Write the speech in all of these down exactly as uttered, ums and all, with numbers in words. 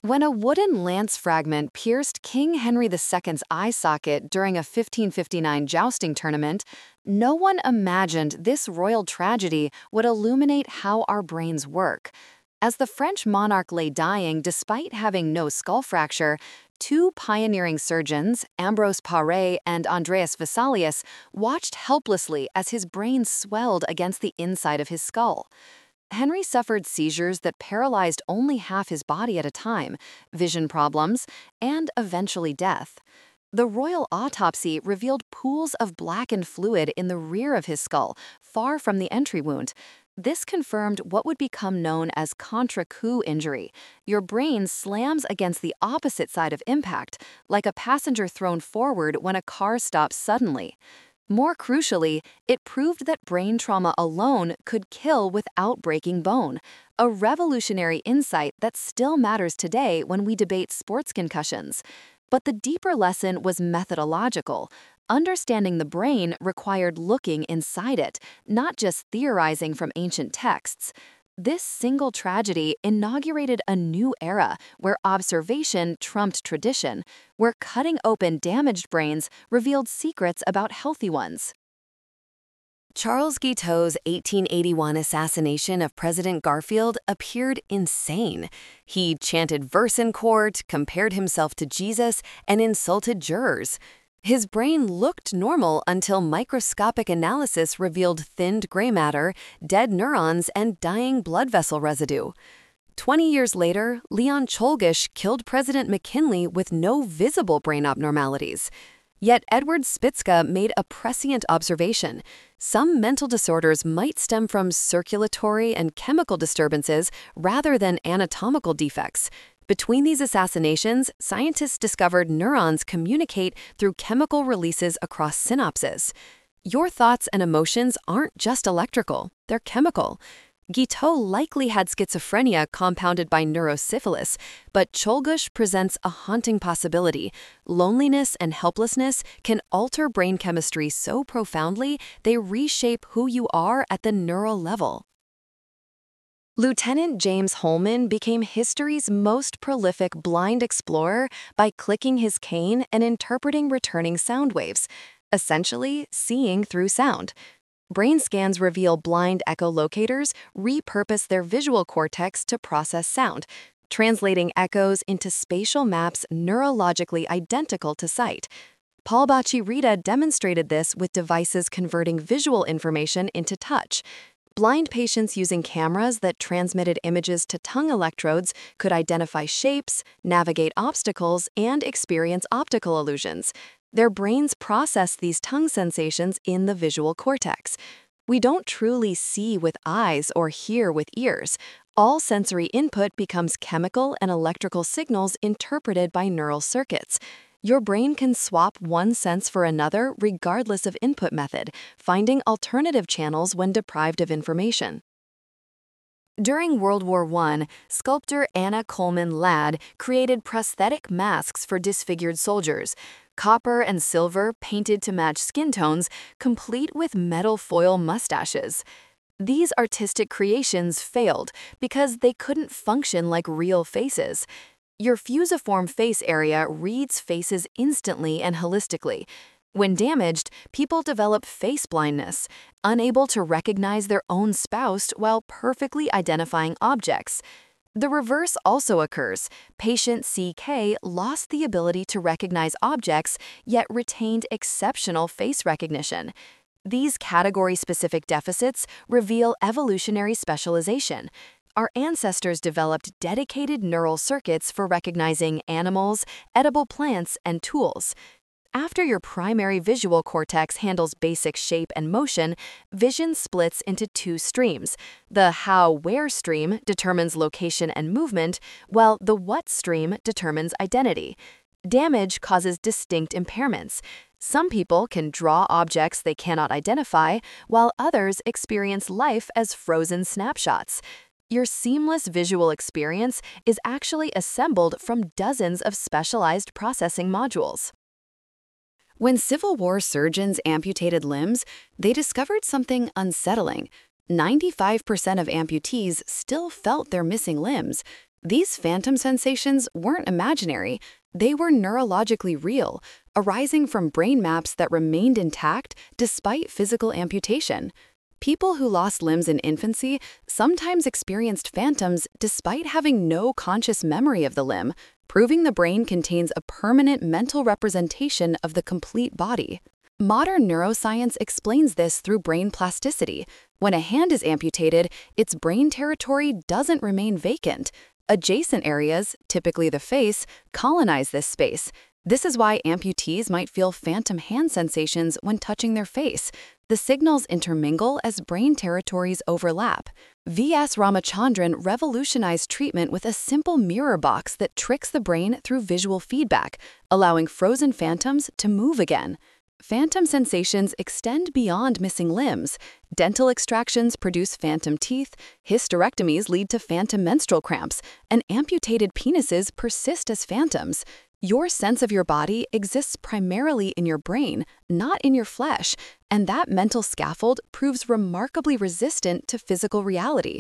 When a wooden lance fragment pierced King Henry the Second's eye socket during a fifteen fifty-nine jousting tournament, no one imagined this royal tragedy would illuminate how our brains work. As the French monarch lay dying despite having no skull fracture, two pioneering surgeons, Ambrose Paré and Andreas Vesalius, watched helplessly as his brain swelled against the inside of his skull. Henry suffered seizures that paralyzed only half his body at a time, vision problems, and eventually death. The royal autopsy revealed pools of blackened fluid in the rear of his skull, far from the entry wound. This confirmed what would become known as contre-coup injury. Your brain slams against the opposite side of impact, like a passenger thrown forward when a car stops suddenly. More crucially, it proved that brain trauma alone could kill without breaking bone, a revolutionary insight that still matters today when we debate sports concussions. But the deeper lesson was methodological. Understanding the brain required looking inside it, not just theorizing from ancient texts. This single tragedy inaugurated a new era where observation trumped tradition, where cutting open damaged brains revealed secrets about healthy ones. Charles Guiteau's eighteen eighty-one assassination of President Garfield appeared insane. He chanted verse in court, compared himself to Jesus, and insulted jurors. His brain looked normal until microscopic analysis revealed thinned gray matter, dead neurons, and dying blood vessel residue. Twenty years later, Leon Czolgosz killed President McKinley with no visible brain abnormalities. Yet Edward Spitzka made a prescient observation. Some mental disorders might stem from circulatory and chemical disturbances rather than anatomical defects. Between these assassinations, scientists discovered neurons communicate through chemical releases across synapses. Your thoughts and emotions aren't just electrical, they're chemical. Guiteau likely had schizophrenia compounded by neurosyphilis, but Czolgosz presents a haunting possibility. Loneliness and helplessness can alter brain chemistry so profoundly they reshape who you are at the neural level. Lieutenant James Holman became history's most prolific blind explorer by clicking his cane and interpreting returning sound waves, essentially seeing through sound. Brain scans reveal blind echolocators repurpose their visual cortex to process sound, translating echoes into spatial maps neurologically identical to sight. Paul Bacci-Rita demonstrated this with devices converting visual information into touch. Blind patients using cameras that transmitted images to tongue electrodes could identify shapes, navigate obstacles, and experience optical illusions. Their brains process these tongue sensations in the visual cortex. We don't truly see with eyes or hear with ears. All sensory input becomes chemical and electrical signals interpreted by neural circuits. Your brain can swap one sense for another regardless of input method, finding alternative channels when deprived of information. During World War One, sculptor Anna Coleman Ladd created prosthetic masks for disfigured soldiers, copper and silver painted to match skin tones, complete with metal foil mustaches. These artistic creations failed because they couldn't function like real faces. Your fusiform face area reads faces instantly and holistically. When damaged, people develop face blindness, unable to recognize their own spouse while perfectly identifying objects. The reverse also occurs. Patient C K lost the ability to recognize objects, yet retained exceptional face recognition. These category-specific deficits reveal evolutionary specialization. Our ancestors developed dedicated neural circuits for recognizing animals, edible plants, and tools. After your primary visual cortex handles basic shape and motion, vision splits into two streams. The how-where stream determines location and movement, while the what stream determines identity. Damage causes distinct impairments. Some people can draw objects they cannot identify, while others experience life as frozen snapshots. Your seamless visual experience is actually assembled from dozens of specialized processing modules. When Civil War surgeons amputated limbs, they discovered something unsettling. ninety-five percent of amputees still felt their missing limbs. These phantom sensations weren't imaginary, they were neurologically real, arising from brain maps that remained intact despite physical amputation. People who lost limbs in infancy sometimes experienced phantoms despite having no conscious memory of the limb, proving the brain contains a permanent mental representation of the complete body. Modern neuroscience explains this through brain plasticity. When a hand is amputated, its brain territory doesn't remain vacant. Adjacent areas, typically the face, colonize this space. This is why amputees might feel phantom hand sensations when touching their face. The signals intermingle as brain territories overlap. V S Ramachandran revolutionized treatment with a simple mirror box that tricks the brain through visual feedback, allowing frozen phantoms to move again. Phantom sensations extend beyond missing limbs. Dental extractions produce phantom teeth, hysterectomies lead to phantom menstrual cramps, and amputated penises persist as phantoms. Your sense of your body exists primarily in your brain, not in your flesh, and that mental scaffold proves remarkably resistant to physical reality.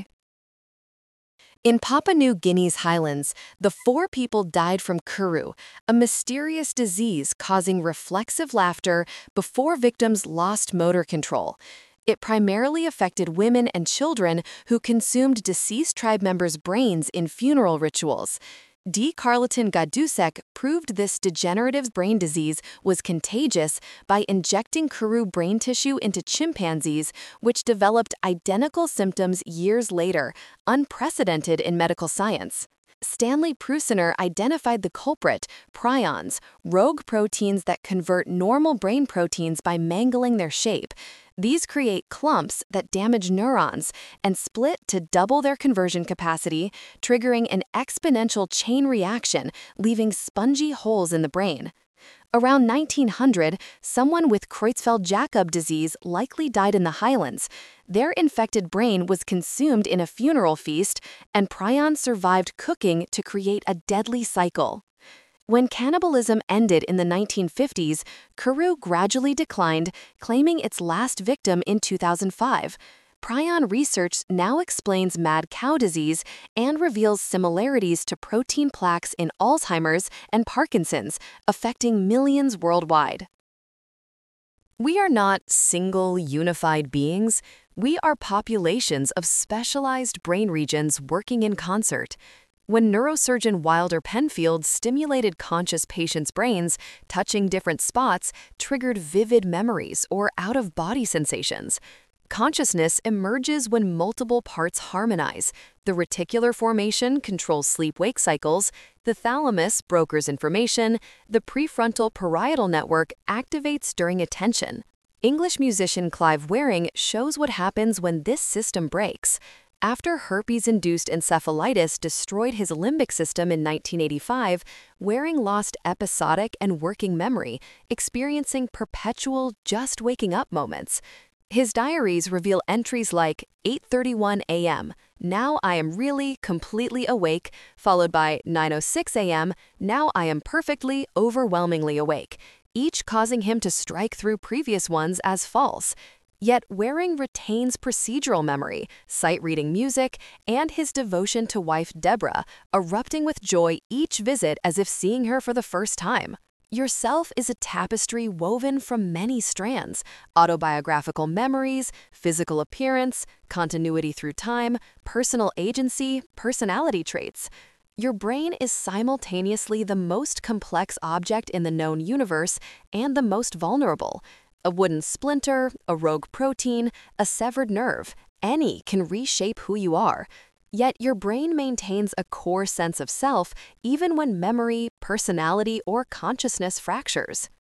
In Papua New Guinea's highlands, the four people died from kuru, a mysterious disease causing reflexive laughter before victims lost motor control. It primarily affected women and children who consumed deceased tribe members' brains in funeral rituals. D. Carleton Gadusek proved this degenerative brain disease was contagious by injecting kuru brain tissue into chimpanzees, which developed identical symptoms years later, unprecedented in medical science. Stanley Prusiner identified the culprit, prions, rogue proteins that convert normal brain proteins by mangling their shape. These create clumps that damage neurons and split to double their conversion capacity, triggering an exponential chain reaction, leaving spongy holes in the brain. Around nineteen hundred, someone with Creutzfeldt-Jakob disease likely died in the highlands. Their infected brain was consumed in a funeral feast, and prions survived cooking to create a deadly cycle. When cannibalism ended in the nineteen fifties, kuru gradually declined, claiming its last victim in two thousand five. Prion research now explains mad cow disease and reveals similarities to protein plaques in Alzheimer's and Parkinson's, affecting millions worldwide. We are not single, unified beings. We are populations of specialized brain regions working in concert. When neurosurgeon Wilder Penfield stimulated conscious patients' brains, touching different spots triggered vivid memories or out-of-body sensations. Consciousness emerges when multiple parts harmonize. The reticular formation controls sleep-wake cycles, the thalamus brokers information, the prefrontal parietal network activates during attention. English musician Clive Wearing shows what happens when this system breaks. After herpes-induced encephalitis destroyed his limbic system in nineteen eighty-five, Waring lost episodic and working memory, experiencing perpetual just waking up moments. His diaries reveal entries like eight thirty-one a m, now I am really completely awake, followed by nine oh six a m, now I am perfectly, overwhelmingly awake, each causing him to strike through previous ones as false. Yet Waring retains procedural memory, sight-reading music, and his devotion to wife Deborah, erupting with joy each visit as if seeing her for the first time. Yourself is a tapestry woven from many strands: autobiographical memories, physical appearance, continuity through time, personal agency, personality traits. Your brain is simultaneously the most complex object in the known universe and the most vulnerable. A wooden splinter, a rogue protein, a severed nerve, any can reshape who you are. Yet your brain maintains a core sense of self even when memory, personality, or consciousness fractures.